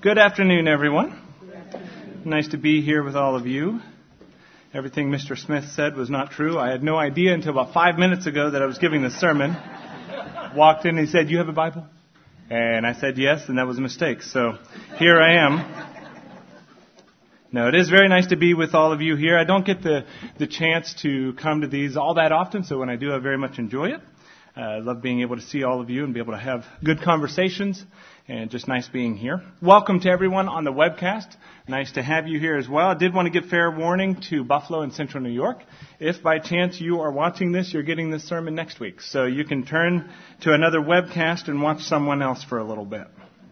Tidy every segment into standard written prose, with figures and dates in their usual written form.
Good afternoon, everyone. Nice to be here with all of you. Everything Mr. Smith said was not true. I had no idea until about 5 minutes ago that I was giving this sermon. Walked in and he said, "You have a Bible?" And I said yes, and that was a mistake. So here I am. No, it is very nice to be with all of you here. I don't get the chance to come to these all that often, so when I do, I very much enjoy it. I love being able to see all of you and be able to have good conversations, and just nice being here. Welcome to everyone on the webcast. Nice to have you here as well. I did want to give fair warning to Buffalo and Central New York. If by chance you are watching this, you're getting this sermon next week. So you can turn to another webcast and watch someone else for a little bit.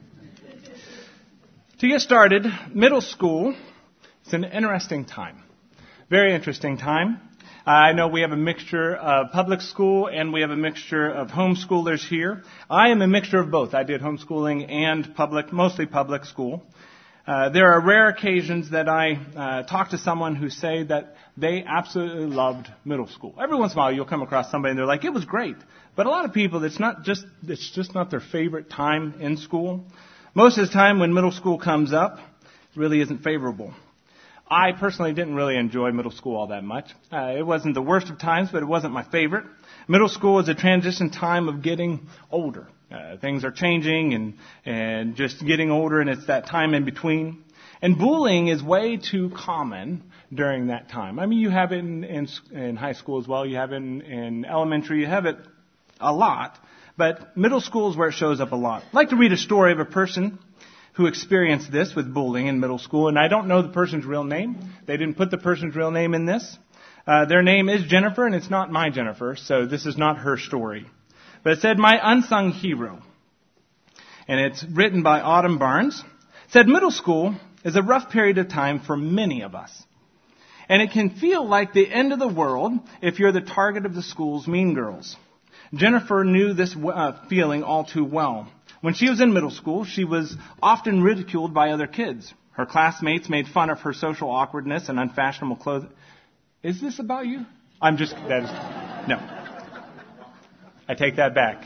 To get started, middle school is an interesting time. Very interesting time. I know we have a mixture of public school and we have a mixture of homeschoolers here. I am a mixture of both. I did homeschooling and mostly public school. There are rare occasions that I talk to someone who say that they absolutely loved middle school. Every once in a while you'll come across somebody and they're like, "It was great." But a lot of people, it's just not their favorite time in school. Most of the time when middle school comes up, it really isn't favorable. I personally didn't really enjoy middle school all that much. It wasn't the worst of times, but it wasn't my favorite. Middle school is a transition time of getting older. Things are changing and just getting older, and it's that time in between. And bullying is way too common during that time. I mean, you have it in high school as well. You have it in elementary. You have it a lot. But middle school is where it shows up a lot. I'd like to read a story of a person who experienced this with bullying in middle school, and I don't know the person's real name. They didn't put the person's real name in this. Their name is Jennifer, and it's not my Jennifer, so this is not her story. But it said, "My unsung hero," and it's written by Autumn Barnes. It said, "Middle school is a rough period of time for many of us, and it can feel like the end of the world if you're the target of the school's mean girls." Jennifer knew this feeling all too well. When she was in middle school, she was often ridiculed by other kids. Her classmates made fun of her social awkwardness and unfashionable clothing. Is this about you? No. I take that back.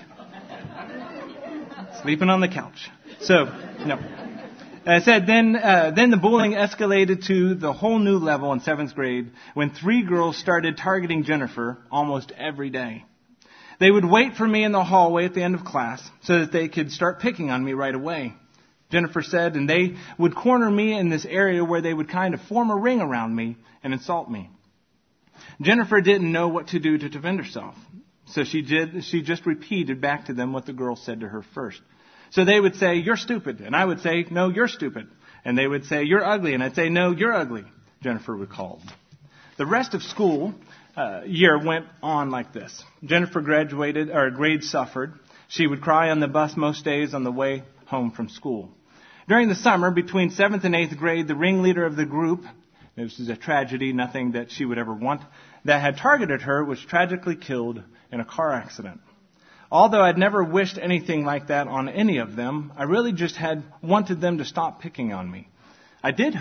Sleeping on the couch. So, no. I said, then the bullying escalated to the whole new level in 7th grade when 3 girls started targeting Jennifer almost every day. They would wait for me in the hallway at the end of class so that they could start picking on me right away. Jennifer said, and they would corner me in this area where they would kind of form a ring around me and insult me. Jennifer didn't know what to do to defend herself. So she just repeated back to them what the girls said to her first. So they would say, "You're stupid." And I would say, "No, you're stupid." And they would say, "You're ugly." And I'd say, "No, you're ugly," Jennifer recalled. The rest of school year went on like this. Jennifer graduated, or grades suffered. She would cry on the bus most days on the way home from school. During the summer, between 7th and 8th grade, the ringleader of the group, this is a tragedy, nothing that she would ever want, that had targeted her was tragically killed in a car accident. Although I'd never wished anything like that on any of them, I really just had wanted them to stop picking on me. I did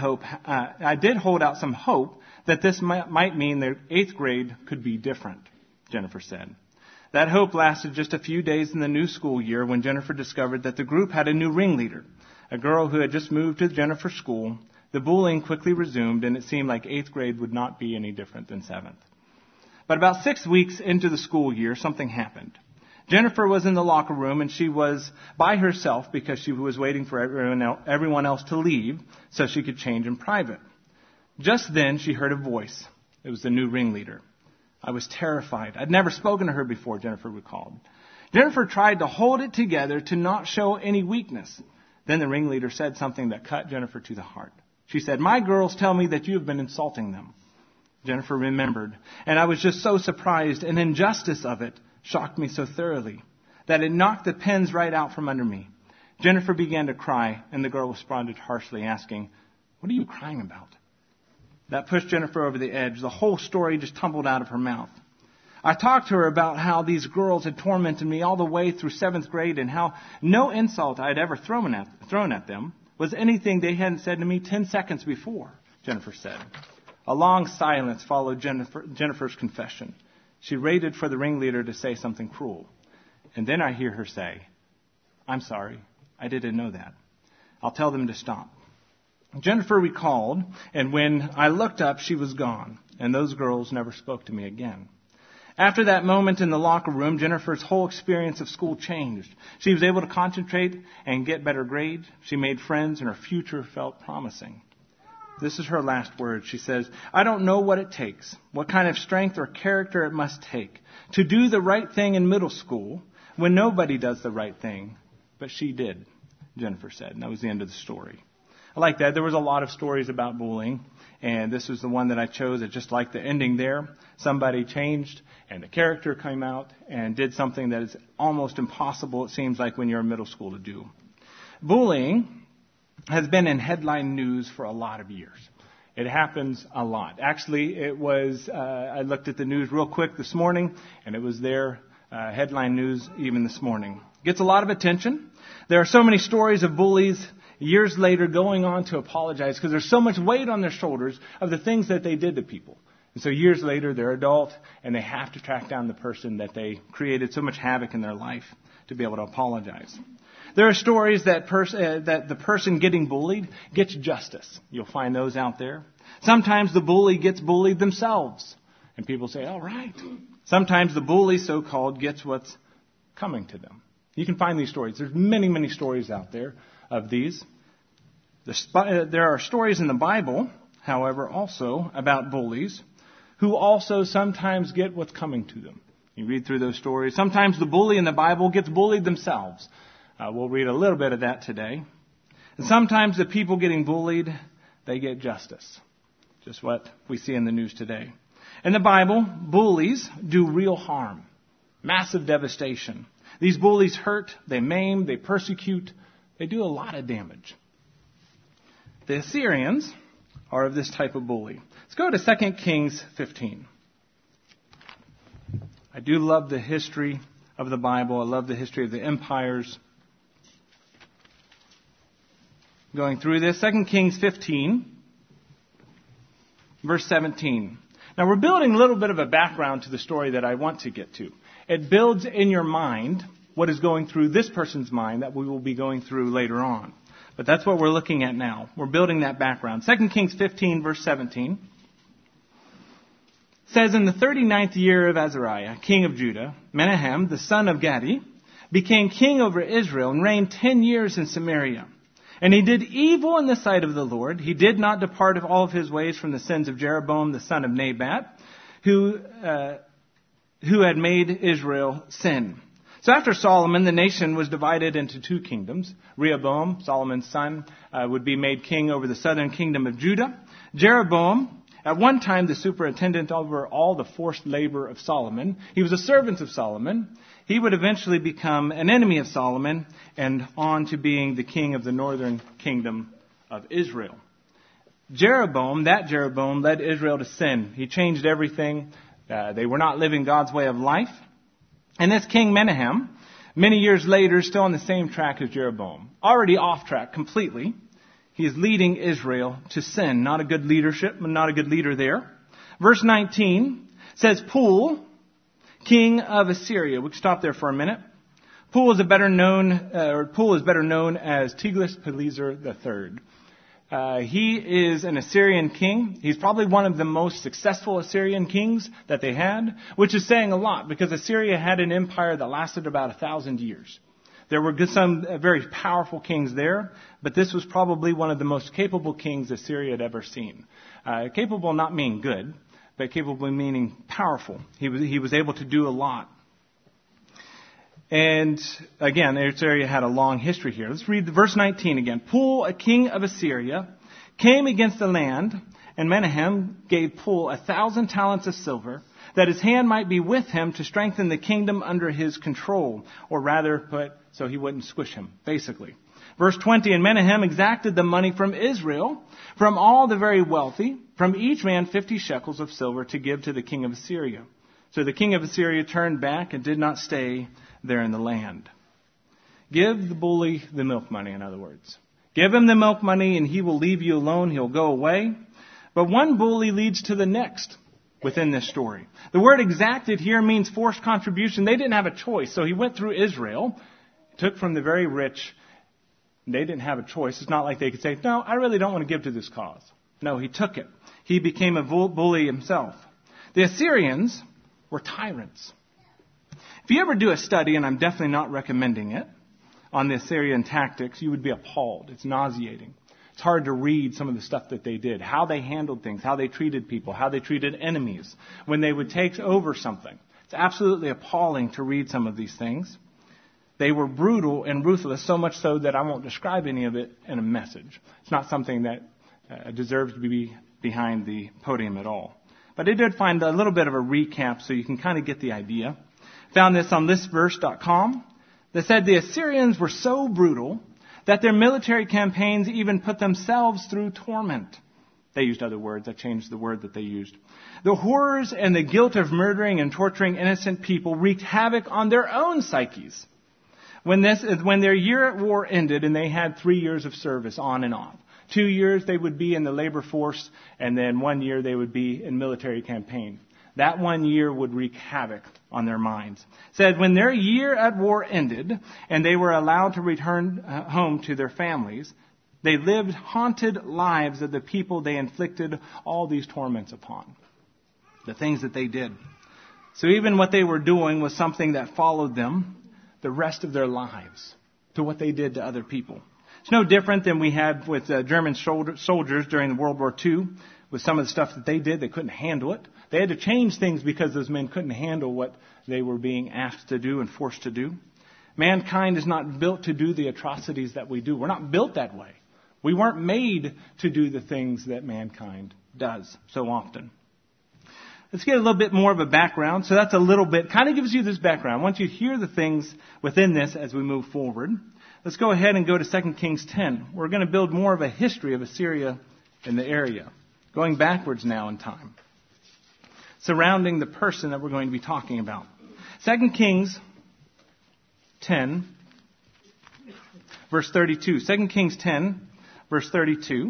hold out some hope that this might mean their 8th grade could be different, Jennifer said. That hope lasted just a few days in the new school year when Jennifer discovered that the group had a new ringleader, a girl who had just moved to Jennifer's school. The bullying quickly resumed, and it seemed like 8th grade would not be any different than 7th. But about 6 weeks into the school year, something happened. Jennifer was in the locker room, and she was by herself because she was waiting for everyone else to leave so she could change in private. Just then, she heard a voice. It was the new ringleader. I was terrified. I'd never spoken to her before, Jennifer recalled. Jennifer tried to hold it together to not show any weakness. Then the ringleader said something that cut Jennifer to the heart. She said, "My girls tell me that you have been insulting them." Jennifer remembered, and I was just so surprised, and injustice of it shocked me so thoroughly that it knocked the pins right out from under me. Jennifer began to cry, and the girl responded harshly, asking, "What are you crying about?" That pushed Jennifer over the edge. The whole story just tumbled out of her mouth. I talked to her about how these girls had tormented me all the way through 7th grade and how no insult I had ever thrown at them was anything they hadn't said to me 10 seconds before, Jennifer said. A long silence followed Jennifer's confession. She waited for the ringleader to say something cruel. And then I hear her say, "I'm sorry. I didn't know that." I'll tell them to stop. Jennifer recalled, and when I looked up, she was gone, and those girls never spoke to me again. After that moment in the locker room, Jennifer's whole experience of school changed. She was able to concentrate and get better grades. She made friends, and her future felt promising. This is her last word. She says, I don't know what it takes, what kind of strength or character it must take to do the right thing in middle school when nobody does the right thing. But she did, Jennifer said. And that was the end of the story. I like that. There was a lot of stories about bullying, and this was the one that I chose. I just like the ending there. Somebody changed, and the character came out and did something that is almost impossible, it seems like, when you're in middle school to do. Bullying has been in headline news for a lot of years. It happens a lot. Actually, it was, I looked at the news real quick this morning, and it was there, headline news even this morning. Gets a lot of attention. There are so many stories of bullies years later going on to apologize because there's so much weight on their shoulders of the things that they did to people. And so years later, they're adult, and they have to track down the person that they created so much havoc in their life to be able to apologize. There are stories that the person getting bullied gets justice. You'll find those out there. Sometimes the bully gets bullied themselves, and people say, all right. Sometimes the bully, so-called, gets what's coming to them. You can find these stories. There's many, many stories out there of these. There are stories in the Bible, however, also about bullies who also sometimes get what's coming to them. You read through those stories. Sometimes the bully in the Bible gets bullied themselves. We'll read a little bit of that today. And sometimes the people getting bullied, they get justice. Just what we see in the news today. In the Bible, bullies do real harm, massive devastation. These bullies hurt, they maim, they persecute, they do a lot of damage. The Assyrians are of this type of bully. Let's go to 2 Kings 15. I do love the history of the Bible. I love the history of the empires. Going through this, 2 Kings 15, verse 17. Now we're building a little bit of a background to the story that I want to get to. It builds in your mind what is going through this person's mind that we will be going through later on. But that's what we're looking at now. We're building that background. 2 Kings 15, verse 17 says, in the 39th year of Azariah, king of Judah, Menahem, the son of Gadi, became king over Israel and reigned 10 years in Samaria. And he did evil in the sight of the Lord. He did not depart of all of his ways from the sins of Jeroboam, the son of Nebat, who had made Israel sin. So after Solomon, the nation was divided into two kingdoms. Rehoboam, Solomon's son, would be made king over the southern kingdom of Judah. Jeroboam, at one time the superintendent over all the forced labor of Solomon. He was a servant of Solomon. He would eventually become an enemy of Solomon and on to being the king of the northern kingdom of Israel. Jeroboam led Israel to sin. He changed everything. They were not living God's way of life. And this King Menahem, many years later, still on the same track as Jeroboam. Already off track completely. He is leading Israel to sin. Not a good leadership, not a good leader there. Verse 19 says, Pul, king of Assyria. We can stop there for a minute. Pul is better known as Tiglath-Pileser III. He is an Assyrian king. He's probably one of the most successful Assyrian kings that they had, which is saying a lot because Assyria had an empire that lasted about 1,000 years. There were some very powerful kings there, but this was probably one of the most capable kings Assyria had ever seen. Capable not meaning good, but capable meaning powerful. He was able to do a lot. And again, Assyria had a long history here. Let's read verse 19 again. Pul, a king of Assyria, came against the land, and Menahem gave Pul 1,000 talents of silver, that his hand might be with him to strengthen the kingdom under his control, or rather put, so he wouldn't squish him, basically. Verse 20, and Menahem exacted the money from Israel, from all the very wealthy, from each man 50 shekels of silver to give to the king of Assyria. So the king of Assyria turned back and did not stay there in the land. Give the bully the milk money, in other words. Give him the milk money and he will leave you alone. He'll go away. But one bully leads to the next within this story. The word exacted here means forced contribution. They didn't have a choice. So he went through Israel, took from the very rich, They didn't have a choice. It's not like they could say, no, I really don't want to give to this cause. No, he took it. He became a bully himself. The Assyrians were tyrants. If you ever do a study, and I'm definitely not recommending it, on the Assyrian tactics, you would be appalled. It's nauseating. It's hard to read some of the stuff that they did, how they handled things, how they treated people, how they treated enemies, when they would take over something. It's absolutely appalling to read some of these things. They were brutal and ruthless, so much so that I won't describe any of it in a message. It's not something that deserves to be behind the podium at all. But I did find a little bit of a recap so you can kind of get the idea. Found this on listverse.com that said the Assyrians were so brutal that their military campaigns even put themselves through torment. They used other words. I changed the word that they used. The horrors and the guilt of murdering and torturing innocent people wreaked havoc on their own psyches. When their year at war ended and they had 3 years of service on and off. 2 years they would be in the labor force, and then 1 year they would be in military campaign. That 1 year would wreak havoc on their minds. It said when their year at war ended and they were allowed to return home to their families, they lived haunted lives of the people they inflicted all these torments upon. The things that they did. So even what they were doing was something that followed them the rest of their lives to what they did to other people. It's no different than we had with German soldiers during World War II. With some of the stuff that they did, they couldn't handle it. They had to change things because those men couldn't handle what they were being asked to do and forced to do. Mankind is not built to do the atrocities that we do. We're not built that way. We weren't made to do the things that mankind does so often. Let's get a little bit more of a background. So that's a little bit, kind of gives you this background. I want you to hear the things within this as we move forward. Let's go ahead and go to 2 Kings 10. We're going to build more of a history of Assyria in the area, going backwards now in time, surrounding the person that we're going to be talking about. 2 Kings 10, verse 32. 2 Kings 10, verse 32.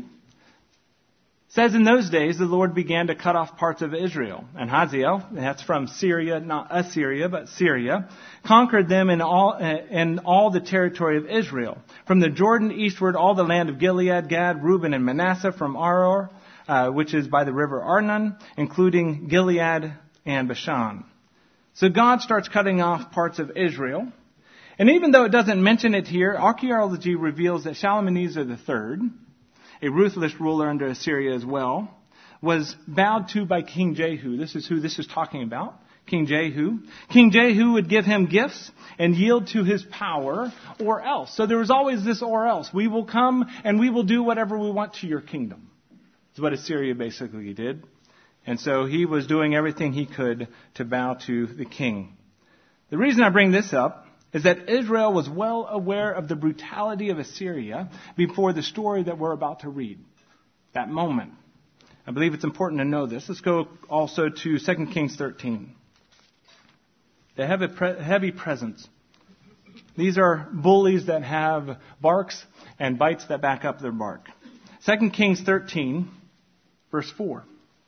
Says in those days the Lord began to cut off parts of Israel. And Hazael, that's from Syria, not Assyria, but Syria, conquered them in all the territory of Israel. From the Jordan eastward, all the land of Gilead, Gad, Reuben, and Manasseh, from Aror, which is by the river Arnon, including Gilead and Bashan. So God starts cutting off parts of Israel. And even though it doesn't mention it here, archaeology reveals that Shalmaneser III, a ruthless ruler under Assyria as well, was bowed to by King Jehu. This is who this is talking about, King Jehu. King Jehu would give him gifts and yield to his power, or else. So there was always this or else. We will come and we will do whatever we want to your kingdom. That's what Assyria basically did. And so he was doing everything he could to bow to the king. The reason I bring this up is that Israel was well aware of the brutality of Assyria before the story that we're about to read. That moment. I believe it's important to know this. Let's go also to 2 Kings 13. They have a heavy presence. These are bullies that have barks and bites that back up their bark. 2 Kings 13, verse 4.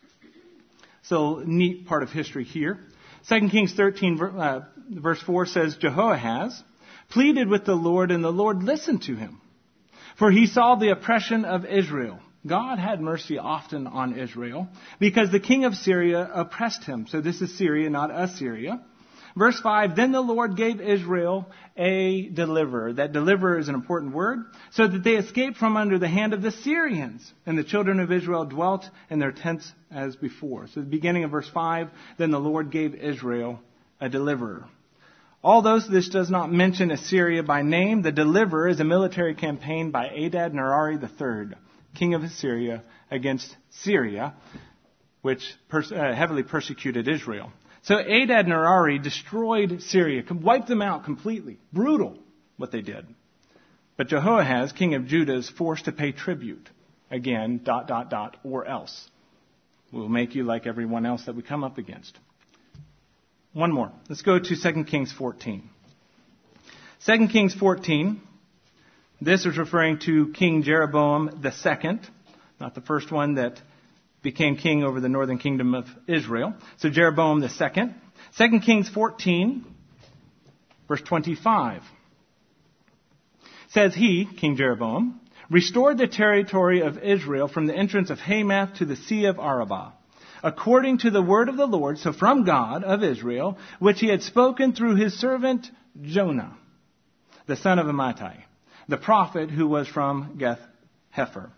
So, neat part of history here. 2 Kings 13, verse 4 says, Jehoahaz pleaded with the Lord, and the Lord listened to him. For he saw the oppression of Israel. God had mercy often on Israel because the king of Syria oppressed him. So this is Syria, not Assyria. Verse 5, then the Lord gave Israel a deliverer. That deliverer is an important word. So that they escaped from under the hand of the Syrians. And the children of Israel dwelt in their tents as before. So the beginning of verse 5, then the Lord gave Israel a deliverer. Although this does not mention Assyria by name, the deliverer is a military campaign by Adad-Nirari III, king of Assyria, against Syria, which heavily persecuted Israel. So Adad-Nirari destroyed Syria, wiped them out completely. Brutal, what they did. But Jehoahaz, king of Judah, is forced to pay tribute. Again, ... or else. We'll make you like everyone else that we come up against. One more. Let's go to 2 Kings 14. 2 Kings 14. This is referring to King Jeroboam II, not the first one that became king over the northern kingdom of Israel. So Jeroboam II. 2 Kings 14, verse 25. says he, King Jeroboam, restored the territory of Israel from the entrance of Hamath to the Sea of Arabah, according to the word of the Lord, so from God of Israel, which he had spoken through his servant Jonah, the son of Amittai, the prophet who was from Gath-hepher.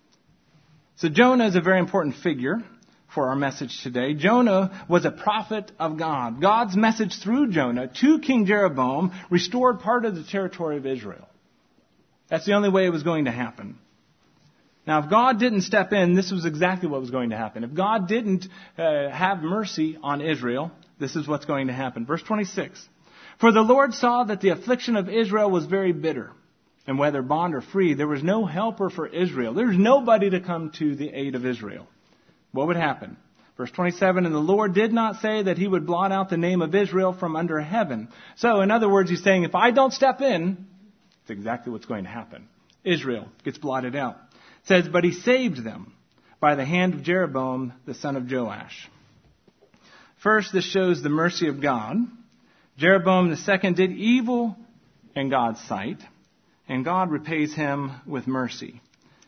So Jonah is a very important figure for our message today. Jonah was a prophet of God. God's message through Jonah to King Jeroboam restored part of the territory of Israel. That's the only way it was going to happen. Now, if God didn't step in, this was exactly what was going to happen. If God didn't have mercy on Israel, this is what's going to happen. Verse 26. For the Lord saw that the affliction of Israel was very bitter, and whether bond or free, there was no helper for Israel. There was nobody to come to the aid of Israel. What would happen? Verse 27, and the Lord did not say that he would blot out the name of Israel from under heaven. So, in other words, he's saying, if I don't step in, it's exactly what's going to happen. Israel gets blotted out. It says, but he saved them by the hand of Jeroboam, the son of Joash. First, this shows the mercy of God. Jeroboam II did evil in God's sight, and God repays him with mercy.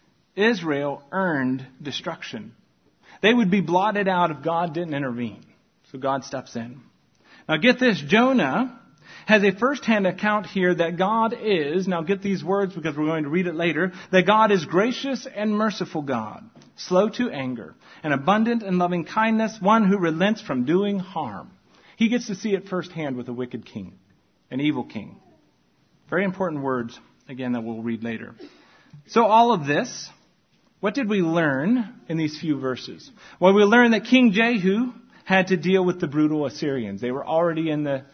Israel earned destruction. They would be blotted out if God didn't intervene. So God steps in. Now get this, Jonah has a first-hand account here that God is, now get these words because we're going to read it later, that God is gracious and merciful God, slow to anger, and abundant in loving kindness, one who relents from doing harm. He gets to see it firsthand with a wicked king, an evil king. Very important words, again, that we'll read later. So all of this, what did we learn in these few verses? Well, we learned that King Jehu had to deal with the brutal Assyrians. They were already in the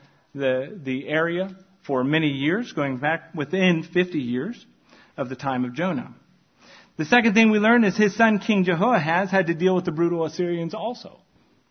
area for many years, going back within 50 years of the time of Jonah. The second thing we learned is his son King Jehoahaz had to deal with the brutal Assyrians also.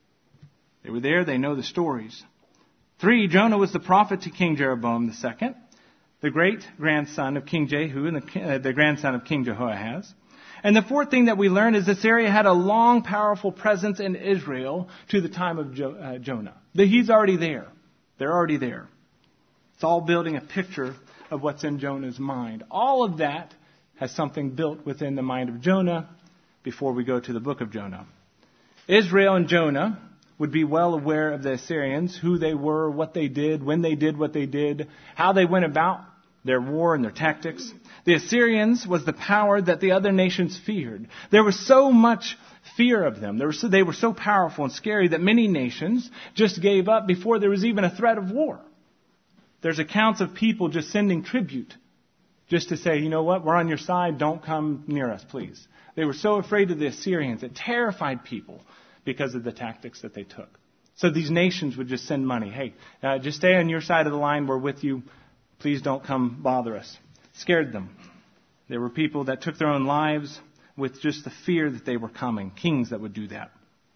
They were there, they know the stories. 3, Jonah was the prophet to King Jeroboam II, the great-grandson of King Jehu and the grandson of King Jehoahaz. And the fourth thing that we learned is Assyria had a long, powerful presence in Israel to the time of Jonah. He's already there. They're already there. It's all building a picture of what's in Jonah's mind. All of that has something built within the mind of Jonah before we go to the book of Jonah. Israel and Jonah would be well aware of the Assyrians, who they were, what they did, when they did what they did, how they went about their war and their tactics. The Assyrians was the power that the other nations feared. There was so much fear of them. They were so powerful and scary that many nations just gave up before there was even a threat of war. There's accounts of people just sending tribute just to say, you know what, we're on your side, don't come near us, please. They were so afraid of the Assyrians, it terrified people because of the tactics that they took. So these nations would just send money. Hey, just stay on your side of the line, we're with you. Please don't come bother us. Scared them. There were people that took their own lives with just the fear that they were coming. Kings that would do that.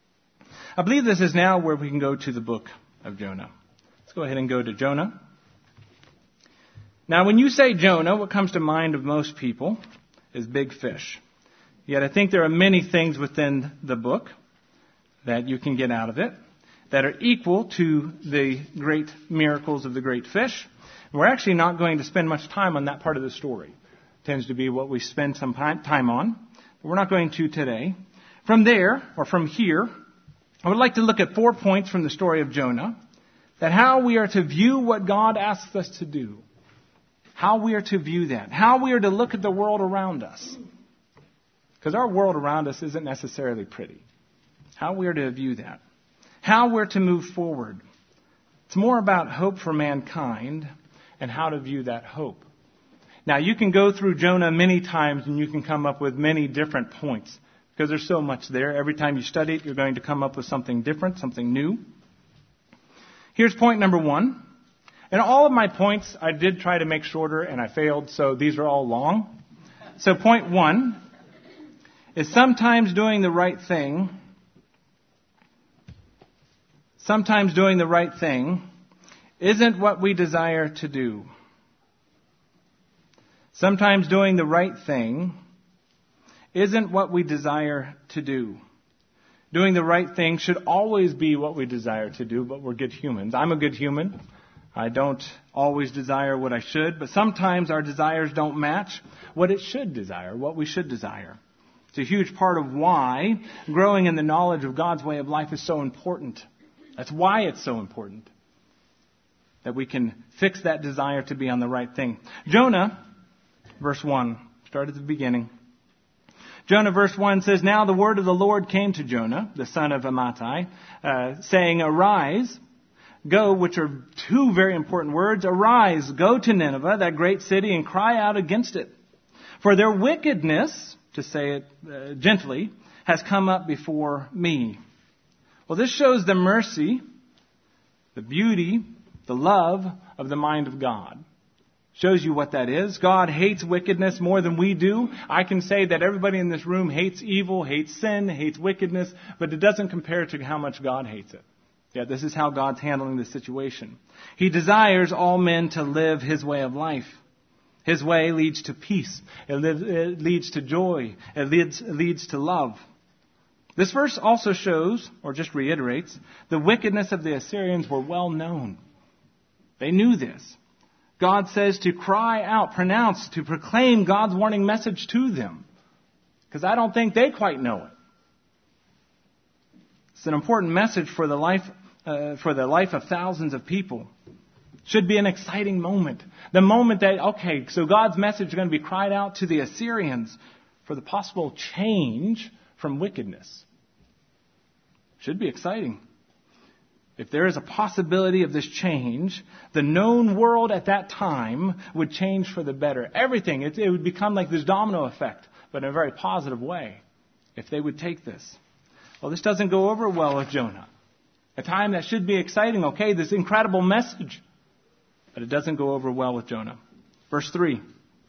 I believe this is now where we can go to the book of Jonah. Let's go ahead and go to Jonah. Now, when you say Jonah, what comes to mind of most people is big fish. Yet I think there are many things within the book that you can get out of it that are equal to the great miracles of the great fish. We're actually not going to spend much time on that part of the story. It tends to be what we spend some time on. But we're not going to today. From there, or from here, I would like to look at 4 points from the story of Jonah, that how we are to view what God asks us to do. How we are to view that. How we are to look at the world around us. Because our world around us isn't necessarily pretty. How we are to view that. How we're to move forward. It's more about hope for mankind and how to view that hope. Now, you can go through Jonah many times and you can come up with many different points because there's so much there. Every time you study it, you're going to come up with something different, something new. Here's point number 1. And all of my points I did try to make shorter and I failed, so these are all long. So point 1 is sometimes doing the right thing isn't what we desire to do. Sometimes doing the right thing isn't what we desire to do. Doing the right thing should always be what we desire to do, but we're good humans. I'm a good human. I don't always desire what I should, but sometimes our desires don't match what it should desire, what we should desire. It's a huge part of why growing in the knowledge of God's way of life is so important. That's why it's so important that we can fix that desire to be on the right thing. Jonah, verse 1, start at the beginning. Jonah, verse 1 says, "Now the word of the Lord came to Jonah, the son of Amittai, saying, Arise, go," which are two very important words. Arise, go to Nineveh, that great city, and cry out against it. For their wickedness, to say it gently, has come up before me. Well, this shows the mercy, the beauty, the love of the mind of God. Shows you what that is. God hates wickedness more than we do. I can say that everybody in this room hates evil, hates sin, hates wickedness, but it doesn't compare to how much God hates it. Yeah, this is how God's handling the situation. He desires all men to live His way of life. His way leads to peace. It leads to joy. It leads to love. This verse also shows, or just reiterates, the wickedness of the Assyrians were well known. They knew this. God says to cry out, pronounce, to proclaim God's warning message to them. Because I don't think they quite know it. It's an important message for the life of thousands of people. Should be an exciting moment. The moment that, okay, so God's message is going to be cried out to the Assyrians for the possible change from wickedness. Should be exciting. If there is a possibility of this change, the known world at that time would change for the better. Everything, it would become like this domino effect, but in a very positive way, if they would take this. Well, this doesn't go over well with Jonah. A time that should be exciting, okay, this incredible message. But it doesn't go over well with Jonah. Verse 3.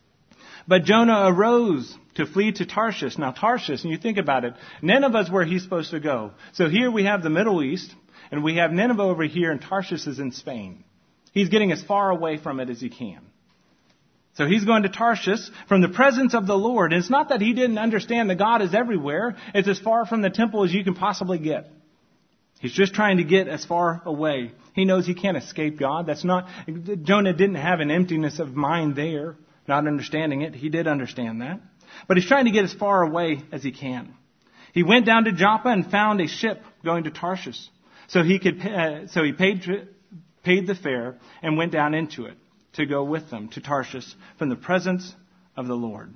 But Jonah arose to flee to Tarshish. Now Tarshish, and you think about it, Nineveh is where he's supposed to go. So here we have the Middle East, and we have Nineveh over here, and Tarshish is in Spain. He's getting as far away from it as he can. So he's going to Tarshish from the presence of the Lord. And it's not that he didn't understand that God is everywhere. It's as far from the temple as you can possibly get. He's just trying to get as far away. He knows he can't escape God. Jonah didn't have an emptiness of mind there, not understanding it. He did understand that. But he's trying to get as far away as he can. He went down to Joppa and found a ship going to Tarshish. So he paid the fare and went down into it to go with them to Tarshish from the presence of the Lord.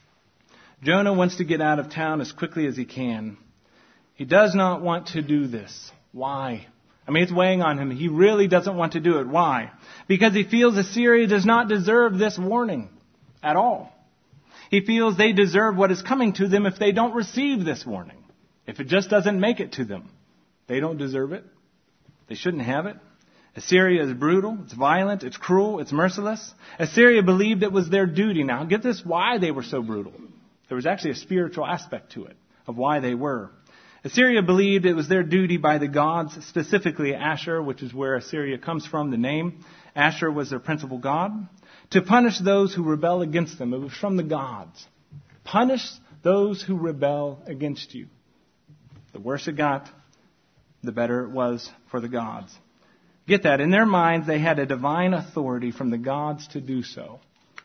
Jonah wants to get out of town as quickly as he can. He does not want to do this. Why? I mean, it's weighing on him. He really doesn't want to do it. Why? Because he feels Assyria does not deserve this warning at all. He feels they deserve what is coming to them if they don't receive this warning. If it just doesn't make it to them, they don't deserve it. They shouldn't have it. Assyria is brutal, it's violent, it's cruel, it's merciless. Assyria believed it was their duty. Now, get this, why they were so brutal. There was actually a spiritual aspect to it, of why they were. Assyria believed it was their duty by the gods, specifically Asher, which is where Assyria comes from, the name. Asher was their principal god, to punish those who rebel against them. It was from the gods. Punish those who rebel against you. The worse it got, the better it was for the gods. Get that. In their minds, they had a divine authority from the gods to do so.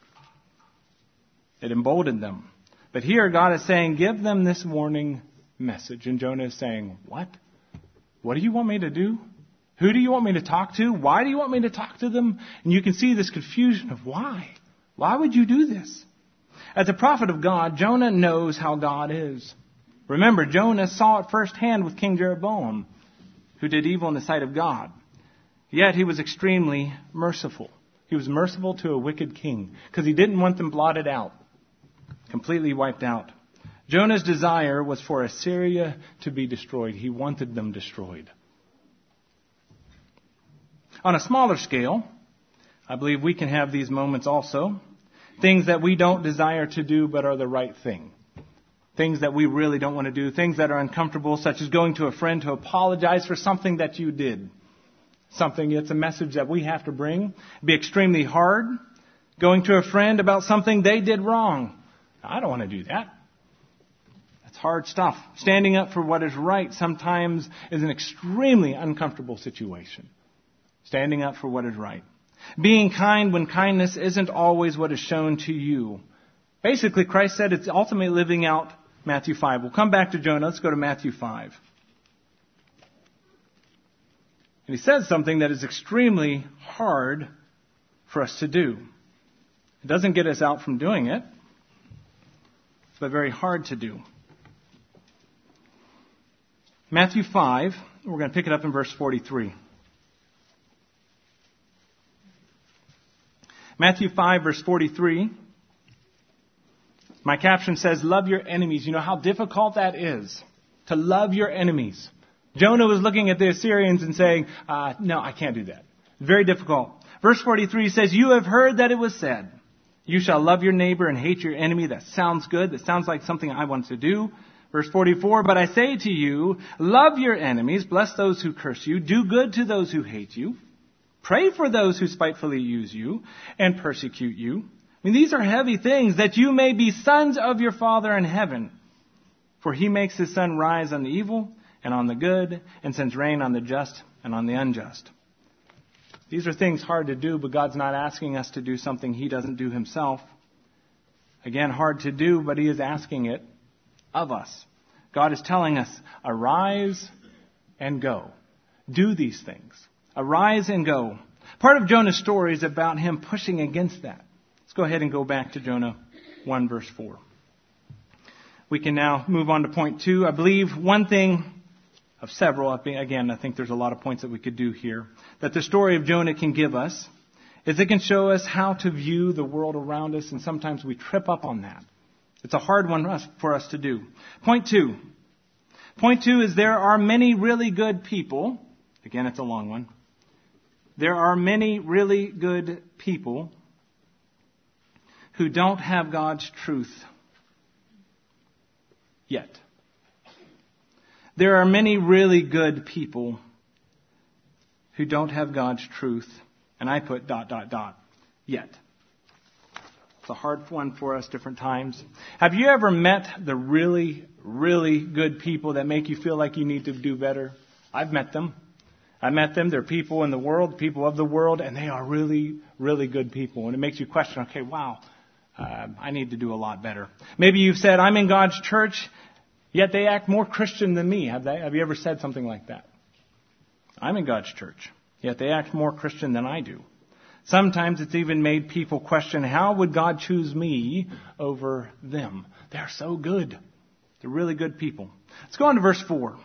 It emboldened them. But here God is saying, give them this warning message. And Jonah is saying, what? What do you want me to do? Who do you want me to talk to? Why do you want me to talk to them? And you can see this confusion of why. Why would you do this? As a prophet of God, Jonah knows how God is. Remember, Jonah saw it firsthand with King Jeroboam, who did evil in the sight of God. Yet he was extremely merciful. He was merciful to a wicked king because he didn't want them blotted out, completely wiped out. Jonah's desire was for Assyria to be destroyed. He wanted them destroyed. On a smaller scale, I believe we can have these moments also. Things that we don't desire to do but are the right thing. Things that we really don't want to do. Things that are uncomfortable, such as going to a friend to apologize for something that you did. It's a message that we have to bring. It'd be extremely hard. Going to a friend about something they did wrong. I don't want to do that. That's hard stuff. Standing up for what is right sometimes is an extremely uncomfortable situation. Standing up for what is right. Being kind when kindness isn't always what is shown to you. Basically, Christ said it's ultimately living out Matthew 5. We'll come back to Jonah. Let's go to Matthew 5. And he says something that is extremely hard for us to do. It doesn't get us out from doing it, but very hard to do. Matthew 5, we're going to pick it up in verse 43. Matthew 5, verse 43. My caption says, love your enemies. You know how difficult that is, to love your enemies. Jonah was looking at the Assyrians and saying, no, I can't do that. Very difficult. Verse 43 says, you have heard that it was said, you shall love your neighbor and hate your enemy. That sounds good. That sounds like something I want to do. Verse 44, but I say to you, love your enemies, bless those who curse you, do good to those who hate you, pray for those who spitefully use you and persecute you. I mean, these are heavy things, that you may be sons of your Father in heaven. For he makes his sun rise on the evil and on the good, and sends rain on the just and on the unjust. These are things hard to do, but God's not asking us to do something he doesn't do himself. Again, hard to do, but he is asking it of us. God is telling us, arise and go. Do these things. Arise and go. Part of Jonah's story is about him pushing against that. Let's go ahead and go back to Jonah 1 verse 4. We can now move on to point 2. I believe one thing of several, again, I think there's a lot of points that we could do here, that the story of Jonah can give us, is it can show us how to view the world around us, and sometimes we trip up on that. It's a hard one for us to do. Point 2. Point 2 is there are many really good people. Again, it's a long one. There are many really good people who don't have God's truth yet. There are many really good people who don't have God's truth, and I put ... yet. It's a hard one for us different times. Have you ever met the really, really good people that make you feel like you need to do better? I've met them. I met them. They're people in the world, people of the world, and they are really, really good people. And it makes you question, okay, wow, I need to do a lot better. Maybe you've said, I'm in God's church, yet they act more Christian than me. Have you ever said something like that? I'm in God's church, yet they act more Christian than I do. Sometimes it's even made people question, how would God choose me over them? They're so good. They're really good people. Let's go on to verse 4.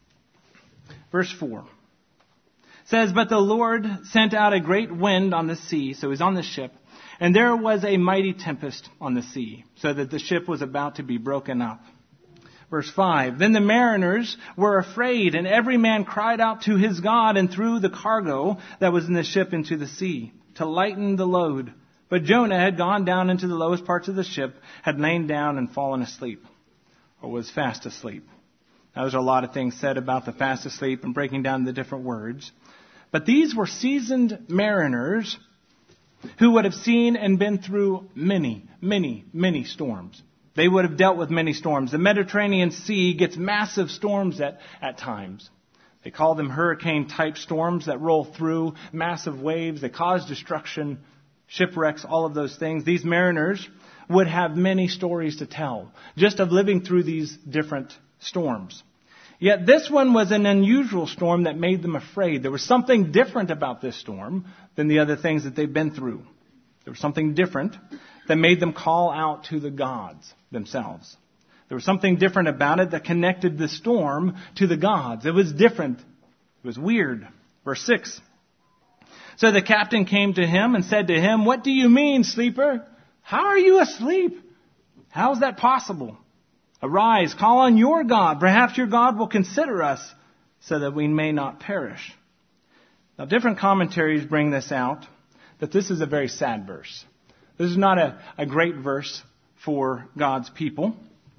Verse 4. It says, but the Lord sent out a great wind on the sea, so he's on the ship, and there was a mighty tempest on the sea, so that the ship was about to be broken up. Verse 5, then the mariners were afraid, and every man cried out to his God and threw the cargo that was in the ship into the sea to lighten the load. But Jonah had gone down into the lowest parts of the ship, had lain down and fallen asleep, or was fast asleep. Now, there's a lot of things said about the fast asleep and breaking down the different words. But these were seasoned mariners who would have seen and been through many, many, many storms. They would have dealt with many storms. The Mediterranean Sea gets massive storms at times. They call them hurricane-type storms that roll through, massive waves. They cause destruction, shipwrecks, all of those things. These mariners would have many stories to tell, just of living through these different storms. Yet this one was an unusual storm that made them afraid. There was something different about this storm than the other things that they've been through. There was something different that made them call out to the gods themselves. There was something different about it that connected the storm to the gods. It was different. It was weird. Verse 6. So the captain came to him and said to him, what do you mean, sleeper? How are you asleep? How is that possible? Arise, call on your God. Perhaps your God will consider us so that we may not perish. Now, different commentaries bring this out, that this is a very sad verse. This is not a great verse for God's people.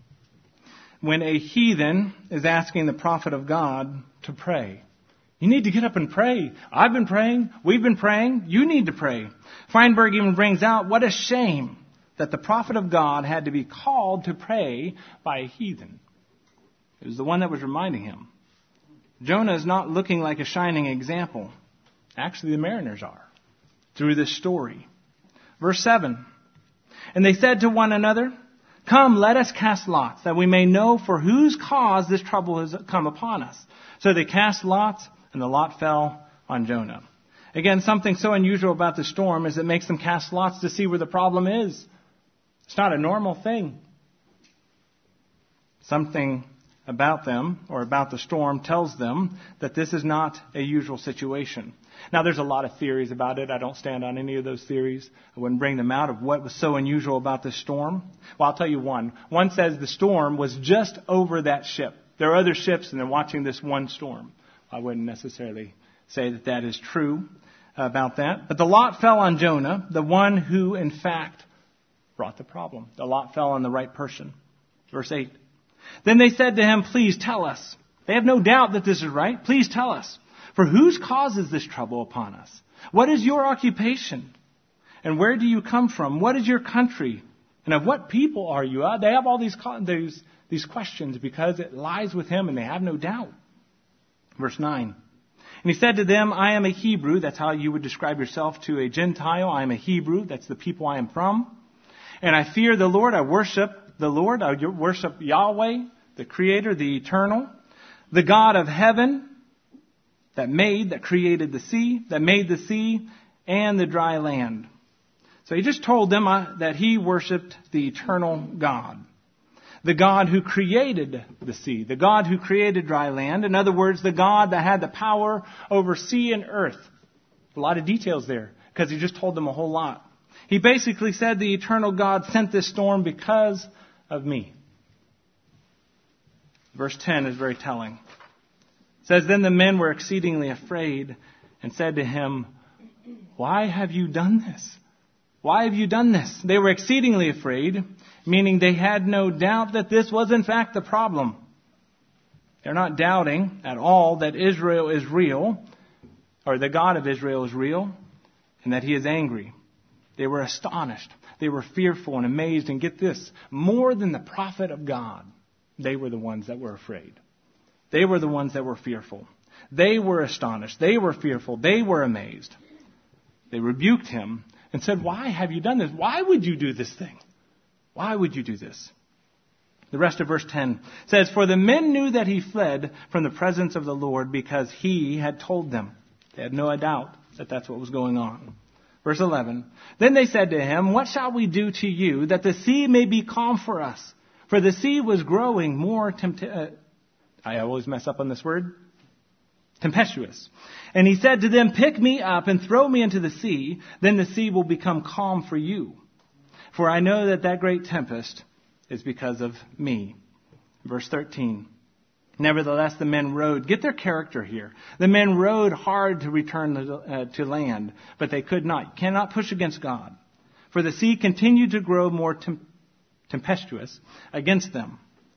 When a heathen is asking the prophet of God to pray, you need to get up and pray. I've been praying. We've been praying. You need to pray. Feinberg even brings out, what a shame that the prophet of God had to be called to pray by a heathen. It was the one that was reminding him. Jonah is not looking like a shining example. Actually, the mariners are, through this story. Verse 7. And they said to one another, "Come, let us cast lots, that we may know for whose cause this trouble has come upon us." So they cast lots, and the lot fell on Jonah. Again, something so unusual about the storm is it makes them cast lots to see where the problem is. It's not a normal thing. Something about them, or about the storm, tells them that this is not a usual situation. Now, there's a lot of theories about it. I don't stand on any of those theories. I wouldn't bring them out of what was so unusual about this storm. Well, I'll tell you one. One says the storm was just over that ship. There are other ships, and they're watching this one storm. I wouldn't necessarily say that that is true about that. But the lot fell on Jonah, the one who, in fact, brought the problem. The lot fell on the right person. Verse 8. Then they said to him, "Please tell us." They have no doubt that this is right. "Please tell us. For whose cause is this trouble upon us? What is your occupation? And where do you come from? What is your country? And of what people are you?" They have all these questions because it lies with him and they have no doubt. Verse 9. And he said to them, "I am a Hebrew." That's how you would describe yourself to a Gentile. "I am a Hebrew." That's the people I am from. "And I fear the Lord." I worship the Lord. I worship Yahweh, the Creator, the Eternal, the God of heaven, that created the sea, that made the sea and the dry land. So he just told them that he worshiped the eternal God, the God who created the sea, the God who created dry land. In other words, the God that had the power over sea and earth. A lot of details there because he just told them a whole lot. He basically said the eternal God sent this storm because of me. Verse 10 is very telling. It says, "Then the men were exceedingly afraid and said to him, 'Why have you done this? Why have you done this?'" They were exceedingly afraid, meaning they had no doubt that this was in fact the problem. They're not doubting at all that Israel is real, or the God of Israel is real, and that he is angry. They were astonished. They were fearful and amazed. And get this, more than the prophet of God, they were the ones that were afraid. They were the ones that were fearful. They were astonished. They were fearful. They were amazed. They rebuked him and said, "Why have you done this? Why would you do this thing? Why would you do this?" The rest of verse 10 says, "For the men knew that he fled from the presence of the Lord because he had told them." They had no doubt that that's what was going on. Verse 11, "Then they said to him, 'What shall we do to you that the sea may be calm for us?' For the sea was growing more I always mess up on this word. Tempestuous. And he said to them, 'Pick me up and throw me into the sea, then the sea will become calm for you. For I know that great tempest is because of me.'" Verse 13. "Nevertheless, the men rowed." Get their character here. The men rowed hard to return to land, but they could not. You cannot push against God. For the sea continued to grow more tempestuous against them.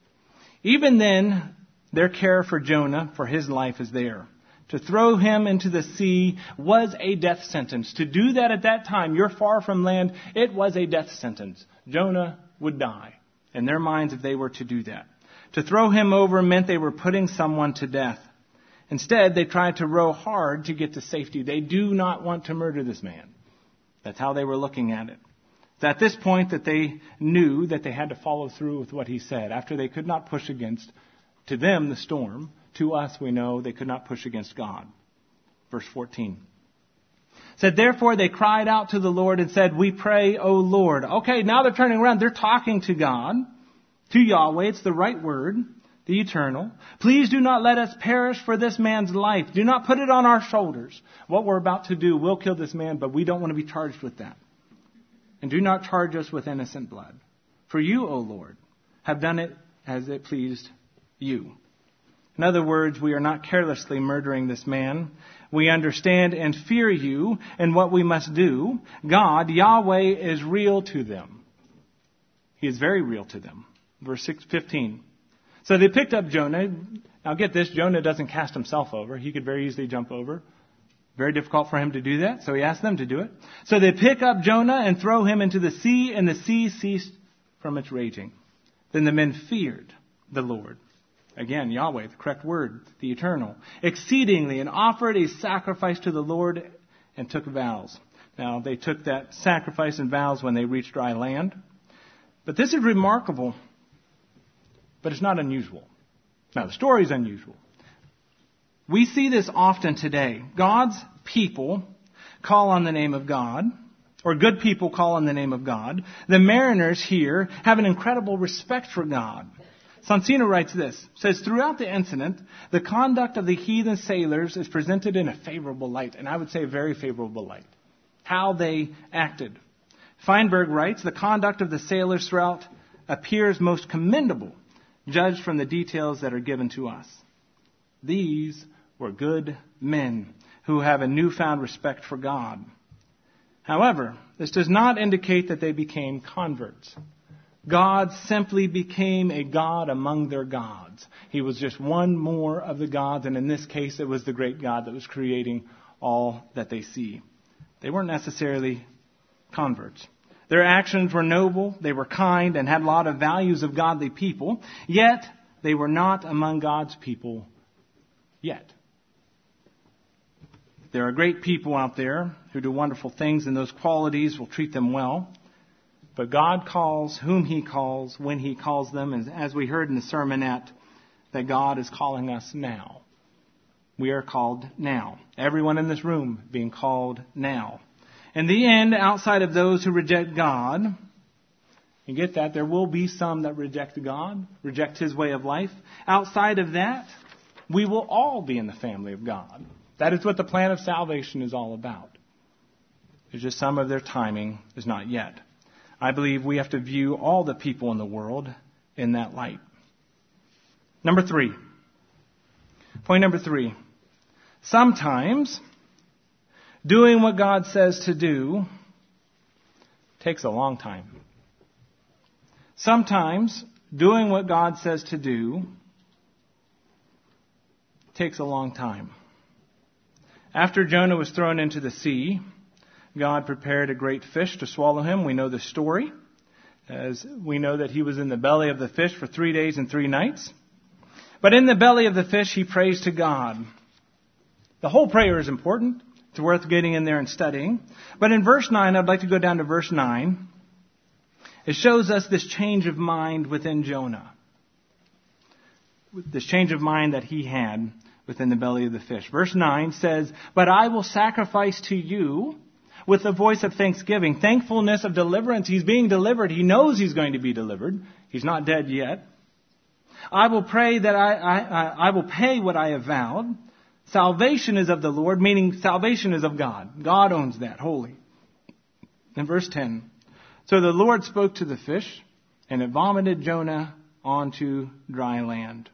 Even then, their care for Jonah, for his life, is there. To throw him into the sea was a death sentence. To do that at that time, you're far from land, it was a death sentence. Jonah would die in their minds if they were to do that. To throw him over meant they were putting someone to death. Instead, they tried to row hard to get to safety. They do not want to murder this man. That's how they were looking at it. It's at this point that they knew that they had to follow through with what he said. After they could not push against, to them, the storm. To us, we know they could not push against God. Verse 14. Said, "Therefore they cried out to the Lord and said, 'We pray, O Lord.'" Okay, now they're turning around. They're talking to God, to Yahweh. It's the right word, the eternal. "Please do not let us perish for this man's life. Do not put it on our shoulders. What we're about to do, we'll kill this man, but we don't want to be charged with that. And do not charge us with innocent blood. For you, O Lord, have done it as it pleased you." In other words, we are not carelessly murdering this man. We understand and fear you and what we must do. God, Yahweh, is real to them. He is very real to them. Verse 15. So they picked up Jonah. Now get this, Jonah doesn't cast himself over. He could very easily jump over. Very difficult for him to do that, so he asked them to do it. So they pick up Jonah and throw him into the sea, and the sea ceased from its raging. Then the men feared the Lord Again, Yahweh, the correct word, the eternal. Exceedingly, and offered a sacrifice to the Lord and took vows. Now, they took that sacrifice and vows when they reached dry land. But this is remarkable, but it's not unusual. Now, the story is unusual. We see this often today. God's people call on the name of God, or good people call on the name of God. The mariners here have an incredible respect for God. Sonsino writes this, says, throughout the incident, the conduct of the heathen sailors is presented in a favorable light, and I would say a very favorable light. How they acted. Feinberg writes, the conduct of the sailors throughout appears most commendable, judged from the details that are given to us. These were good men who have a newfound respect for God. However, this does not indicate that they became converts. God simply became a God among their gods. He was just one more of the gods, and in this case, it was the great God that was creating all that they see. They weren't necessarily converts. Their actions were noble, they were kind, and had a lot of values of godly people, yet they were not among God's people yet. There are great people out there who do wonderful things, and those qualities will treat them well. But God calls whom He calls, when He calls them, and as we heard in the sermonette, that God is calling us now. We are called now. Everyone in this room being called now. In the end, outside of those who reject God, you get that, there will be some that reject God, reject His way of life. Outside of that, we will all be in the family of God. That is what the plan of salvation is all about. It's just some of their timing is not yet. I believe we have to view all the people in the world in that light. Number 3. Point number 3. Sometimes doing what God says to do takes a long time. Sometimes doing what God says to do takes a long time. After Jonah was thrown into the sea, God prepared a great fish to swallow him. We know the story, as we know that he was in the belly of the fish for 3 days and 3 nights. But in the belly of the fish, he prays to God. The whole prayer is important. It's worth getting in there and studying. But in verse 9, I'd like to go down to verse 9. It shows us this change of mind within Jonah. This change of mind that he had within the belly of the fish. Verse 9 says, "But I will sacrifice to you with the voice of thanksgiving, thankfulness of deliverance." He's being delivered. He knows he's going to be delivered. He's not dead yet. "I will pray that I will pay what I have vowed. Salvation is of the Lord," meaning salvation is of God. God owns that, wholly. In verse 10, "So the Lord spoke to the fish, and it vomited Jonah onto dry land."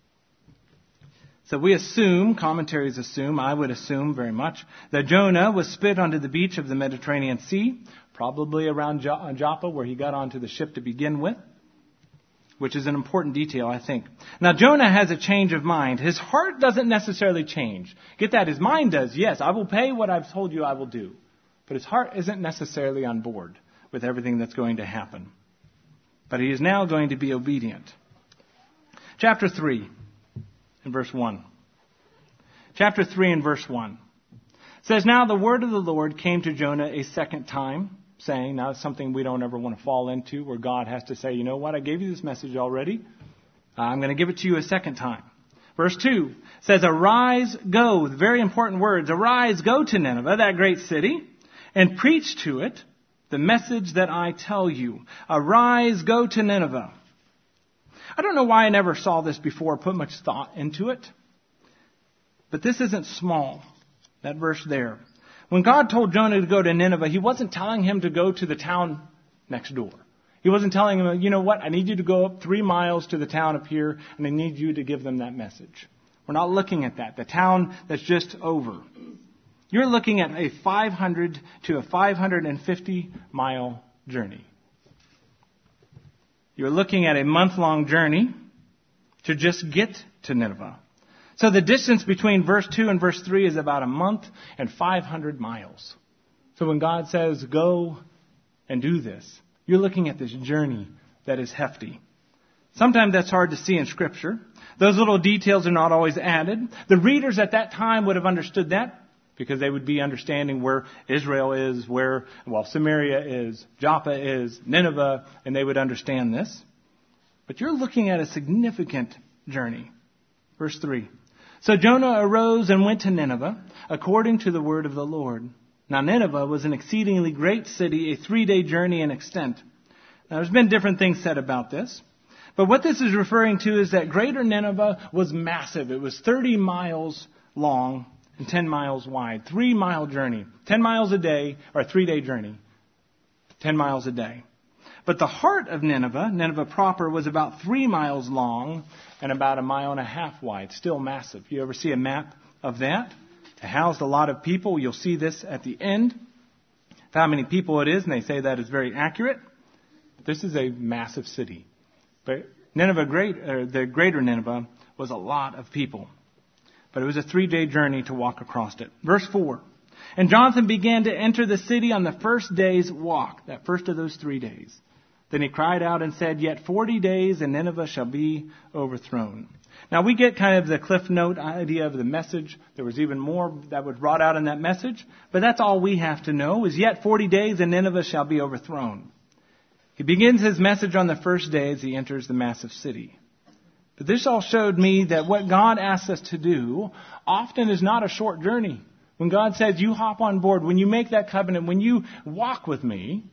So we assume, commentaries assume, I would assume very much, that Jonah was spit onto the beach of the Mediterranean Sea, probably around Joppa, where he got onto the ship to begin with, which is an important detail, I think. Now, Jonah has a change of mind. His heart doesn't necessarily change. Get that? His mind does. Yes, I will pay what I've told you I will do. But his heart isn't necessarily on board with everything that's going to happen. But he is now going to be obedient. Chapter 3. In verse 1. Chapter 3 and verse 1 says, "Now the word of the Lord came to Jonah a second time, saying," now it's something we don't ever want to fall into, where God has to say, "You know what, I gave you this message already. I'm going to give it to you a second time." Verse 2 says, "Arise, go," very important words, "Arise, go to Nineveh, that great city, and preach to it the message that I tell you." Arise, go to Nineveh. I don't know why I never saw this before, put much thought into it. But this isn't small, that verse there. When God told Jonah to go to Nineveh, He wasn't telling him to go to the town next door. He wasn't telling him, "You know what, I need you to go up 3 miles to the town up here, and I need you to give them that message." We're not looking at that. The town that's just over. You're looking at a 500 to a 550 mile journey. You're looking at a month-long journey to just get to Nineveh. So the distance between verse 2 and verse 3 is about a month and 500 miles. So when God says, "Go and do this," you're looking at this journey that is hefty. Sometimes that's hard to see in Scripture. Those little details are not always added. The readers at that time would have understood that because they would be understanding where Israel is, where, Samaria is, Joppa is, Nineveh, and they would understand this. But you're looking at a significant journey. Verse 3. So Jonah arose and went to Nineveh, according to the word of the Lord. Now Nineveh was an exceedingly great city, a 3-day journey in extent. Now there's been different things said about this. But what this is referring to is that greater Nineveh was massive. It was 30 miles long and 10 miles wide. 3-mile journey. 10 miles a day, or a 3-day journey. 10 miles a day. But the heart of Nineveh, Nineveh proper, was about 3 miles long and about 1.5 miles wide. Still massive. You ever see a map of that? It housed a lot of people. You'll see this at the end. How many people it is, and they say that is very accurate. This is a massive city. But the greater Nineveh was a lot of people. But it was a 3-day journey to walk across it. Verse 4. And Jonathan began to enter the city on the first day's walk, that first of those 3 days. Then he cried out and said, Yet 40 days and Nineveh shall be overthrown. Now we get kind of the Cliff Note idea of the message. There was even more that was brought out in that message. But that's all we have to know is yet 40 days and Nineveh shall be overthrown. He begins his message on the first day as he enters the massive city. But this all showed me that what God asks us to do often is not a short journey. When God says you hop on board, when you make that covenant, when you walk with me,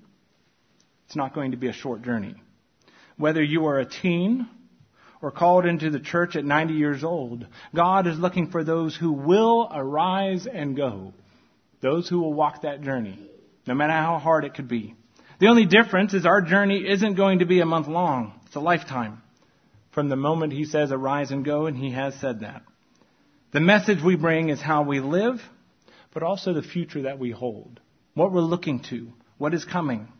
it's not going to be a short journey. Whether you are a teen or called into the church at 90 years old, God is looking for those who will arise and go. Those who will walk that journey, no matter how hard it could be. The only difference is our journey isn't going to be a month long. It's a lifetime. From the moment he says arise and go, and he has said that. The message we bring is how we live, but also the future that we hold. What we're looking to. What is coming.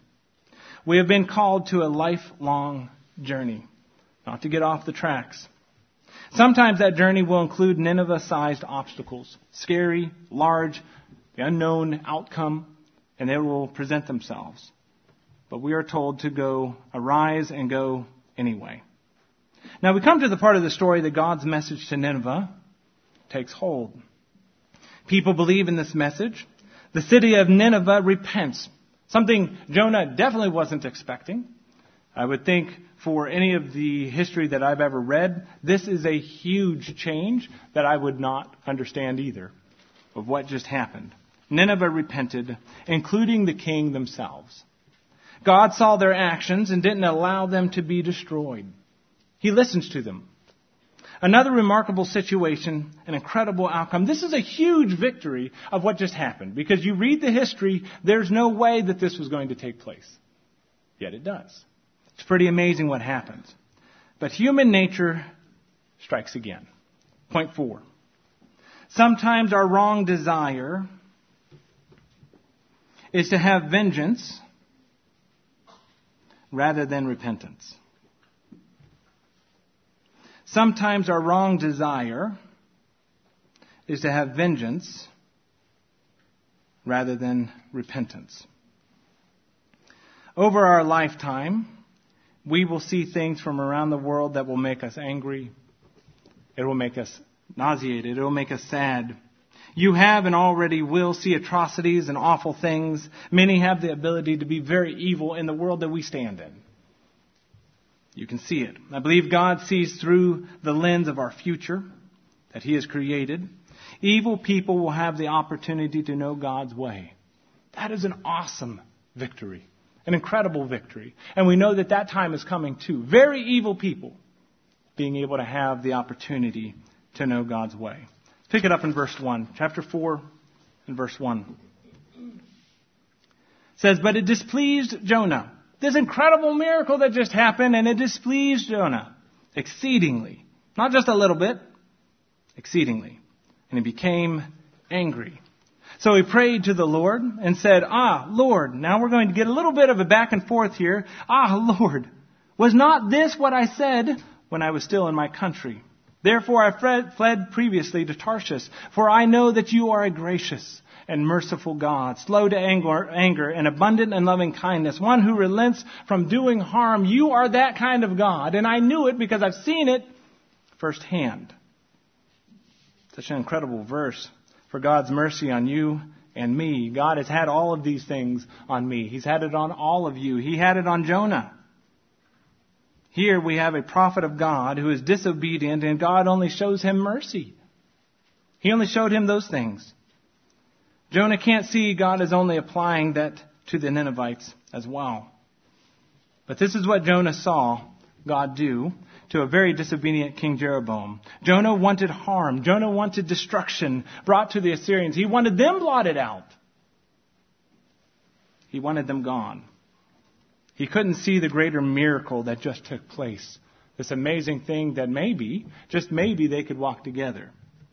We have been called to a lifelong journey. Not to get off the tracks. Sometimes that journey will include Nineveh-sized obstacles. Scary, large, the unknown outcome, and they will present themselves. But we are told to go, arise and go anyway. Now we come to the part of the story that God's message to Nineveh takes hold. People believe in this message. The city of Nineveh repents. Something Jonah definitely wasn't expecting. I would think for any of the history that I've ever read, this is a huge change that I would not understand either of what just happened. Nineveh repented, including the king themselves. God saw their actions and didn't allow them to be destroyed. He listens to them. Another remarkable situation, an incredible outcome. This is a huge victory of what just happened. Because you read the history, there's no way that this was going to take place. Yet it does. It's pretty amazing what happens. But human nature strikes again. Point 4. Sometimes our wrong desire is to have vengeance rather than repentance. Sometimes our wrong desire is to have vengeance rather than repentance. Over our lifetime, we will see things from around the world that will make us angry. It will make us nauseated. It will make us sad. You have and already will see atrocities and awful things. Many have the ability to be very evil in the world that we stand in. You can see it. I believe God sees through the lens of our future that He has created. Evil people will have the opportunity to know God's way. That is an awesome victory. An incredible victory. And we know that that time is coming too. Very evil people being able to have the opportunity to know God's way. Let's pick it up in verse 1. Chapter 4 and verse 1. It says, But it displeased Jonah. This incredible miracle that just happened, and it displeased Jonah exceedingly. Not just a little bit, exceedingly. And he became angry. So he prayed to the Lord and said, Lord, now we're going to get a little bit of a back and forth here. Lord, was not this what I said when I was still in my country? Therefore I fled previously to Tarshish, for I know that you are a gracious and merciful God, slow to anger and abundant in loving kindness, one who relents from doing harm. You are that kind of God, and I knew it because I've seen it firsthand. Such an incredible verse for God's mercy on you and me. God has had all of these things on me. He's had it on all of you. He had it on Jonah. Here we have a prophet of God who is disobedient, and God only shows him mercy. He only showed him those things. Jonah can't see God is only applying that to the Ninevites as well. But this is what Jonah saw God do to a very disobedient King Jeroboam. Jonah wanted harm. Jonah wanted destruction brought to the Assyrians. He wanted them blotted out. He wanted them gone. He couldn't see the greater miracle that just took place. This amazing thing that maybe, just maybe, they could walk together.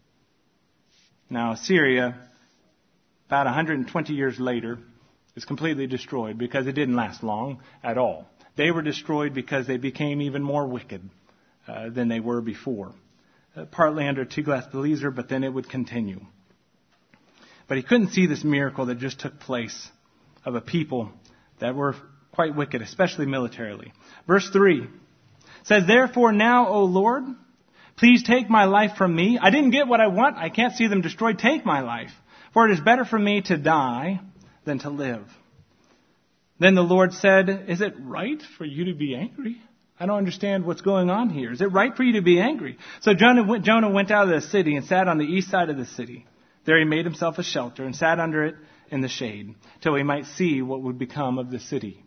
Now, Assyria, about 120 years later, is completely destroyed because it didn't last long at all. They were destroyed because they became even more wicked than they were before. Partly under Tiglath-Pileser, but then it would continue. But he couldn't see this miracle that just took place of a people that were quite wicked, especially militarily. Verse 3 says, Therefore now, O Lord, please take my life from me. I didn't get what I want. I can't see them destroyed. Take my life. For it is better for me to die than to live. Then the Lord said, Is it right for you to be angry? I don't understand what's going on here. Is it right for you to be angry? So Jonah went out of the city and sat on the east side of the city. There he made himself a shelter and sat under it in the shade till he might see what would become of the city.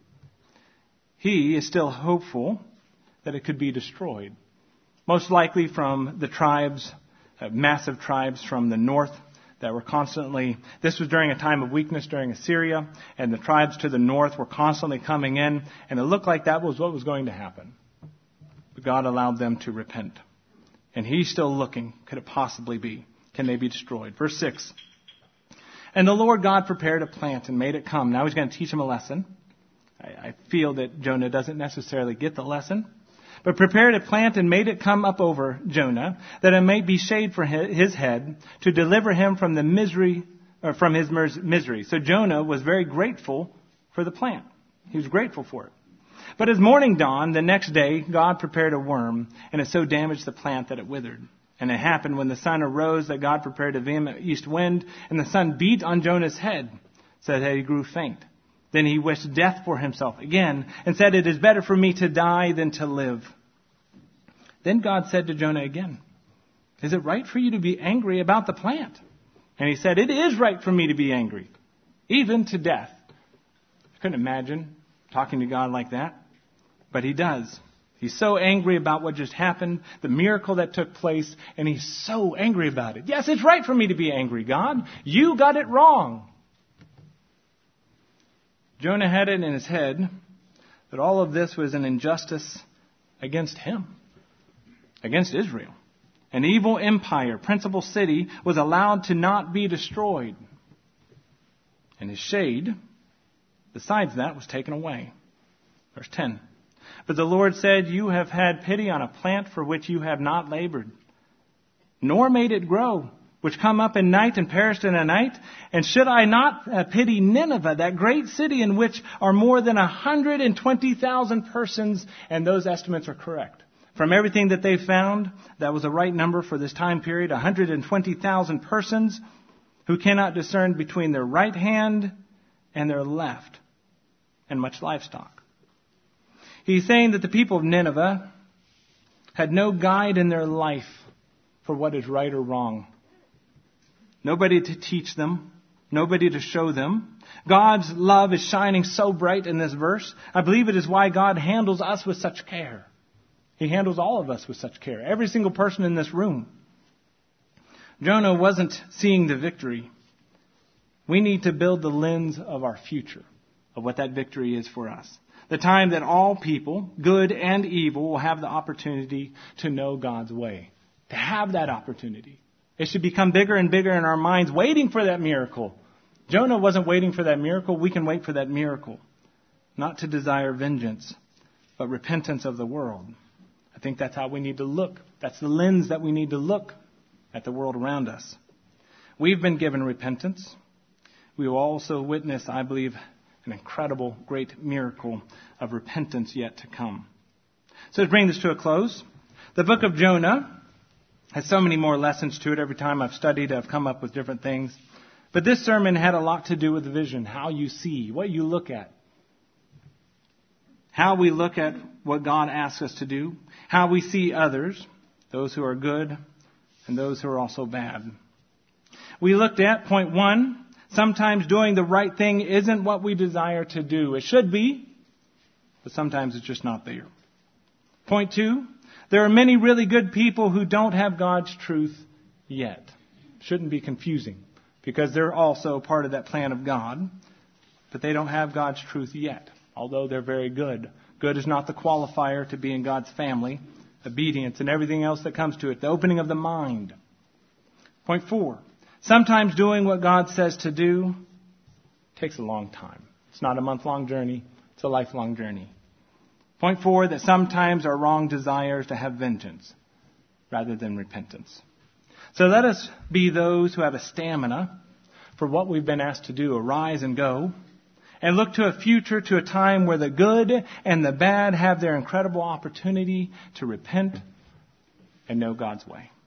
He is still hopeful that it could be destroyed. Most likely from the tribes, massive tribes from the north that were constantly, this was during a time of weakness during Assyria, and the tribes to the north were constantly coming in, and it looked like that was what was going to happen. But God allowed them to repent. And he's still looking. Could it possibly be? Can they be destroyed? Verse 6. And the Lord God prepared a plant and made it come. Now he's going to teach him a lesson. I feel that Jonah doesn't necessarily get the lesson. But prepared a plant and made it come up over Jonah, that it might be shade for his head, to deliver him from the misery, or from his misery. So Jonah was very grateful for the plant. He was grateful for it. But as morning dawned, the next day, God prepared a worm, and it so damaged the plant that it withered. And it happened when the sun arose that God prepared a vehement east wind, and the sun beat on Jonah's head, so that he grew faint. Then he wished death for himself again, and said, It is better for me to die than to live. Then God said to Jonah again, Is it right for you to be angry about the plant? And he said, It is right for me to be angry, even to death. I couldn't imagine talking to God like that, but he does. He's so angry about what just happened, the miracle that took place, and he's so angry about it. Yes, it's right for me to be angry, God. You got it wrong. Jonah had it in his head that all of this was an injustice against him, against Israel. An evil empire, principal city, was allowed to not be destroyed. And his shade, besides that, was taken away. Verse 10. But the Lord said, You have had pity on a plant for which you have not labored, nor made it grow, which come up in night and perished in a night. And should I not pity Nineveh, that great city in which are more than 120,000 persons? And those estimates are correct. From everything that they found, that was the right number for this time period, 120,000 persons who cannot discern between their right hand and their left, and much livestock. He's saying that the people of Nineveh had no guide in their life for what is right or wrong. Nobody to teach them. Nobody to show them. God's love is shining so bright in this verse. I believe it is why God handles us with such care. He handles all of us with such care. Every single person in this room. Jonah wasn't seeing the victory. We need to build the lens of our future, of what that victory is for us. The time that all people, good and evil, will have the opportunity to know God's way. To have that opportunity. It should become bigger and bigger in our minds, waiting for that miracle. Jonah wasn't waiting for that miracle. We can wait for that miracle. Not to desire vengeance, but repentance of the world. I think that's how we need to look. That's the lens that we need to look at the world around us. We've been given repentance. We will also witness, I believe, an incredible, great miracle of repentance yet to come. So to bring this to a close, the book of Jonah has so many more lessons to it. Every time I've studied, I've come up with different things. But this sermon had a lot to do with the vision, how you see, what you look at. How we look at what God asks us to do, how we see others, those who are good and those who are also bad. We looked at, point 1, sometimes doing the right thing isn't what we desire to do. It should be, but sometimes it's just not there. Point 2, there are many really good people who don't have God's truth yet. Shouldn't be confusing, because they're also part of that plan of God, but they don't have God's truth yet, although they're very good. Good is not the qualifier to be in God's family. Obedience and everything else that comes to it. The opening of the mind. Point 4. Sometimes doing what God says to do takes a long time. It's not a month-long journey. It's a lifelong journey. Point 4. That sometimes our wrong desires to have vengeance rather than repentance. So let us be those who have a stamina for what we've been asked to do. Arise and go. And look to a future, to a time where the good and the bad have their incredible opportunity to repent and know God's way.